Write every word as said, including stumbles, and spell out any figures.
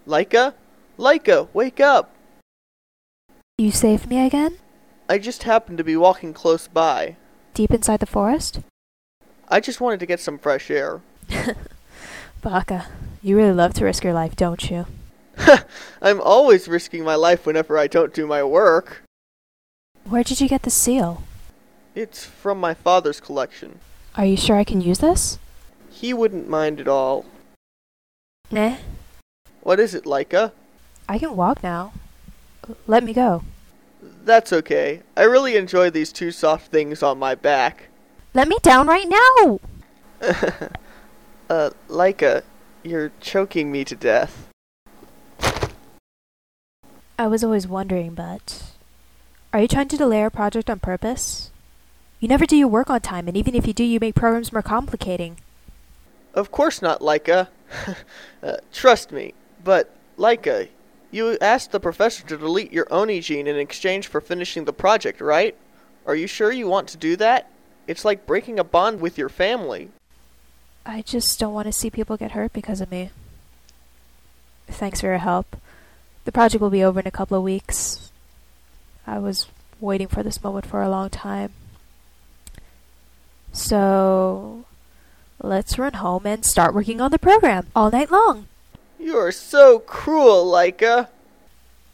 Laika? Laika, wake up! You saved me again? I just happened to be walking close by. Deep inside the forest? I just wanted to get some fresh air. Baka, you really love to risk your life, don't you? I'm always risking my life whenever I don't do my work. Where did you get the seal? It's from my father's collection. Are you sure I can use this? He wouldn't mind at all. Nah. What is it, Laika? I can walk now. Let me go. That's okay. I really enjoy these two soft things on my back. Let me down right now! uh, Laika, you're choking me to death. I was always wondering, but... Are you trying to delay our project on purpose? You never do your work on time, and even if you do, you make programs more complicating. Of course not, Laika. uh, trust me. But, Laika, you asked the professor to delete your Oni gene in exchange for finishing the project, right? Are you sure you want to do that? It's like breaking a bond with your family. I just don't want to see people get hurt because of me. Thanks for your help. The project will be over in a couple of weeks. I was waiting for this moment for a long time. So, let's run home and start working on the program all night long. You're so cruel, Laika.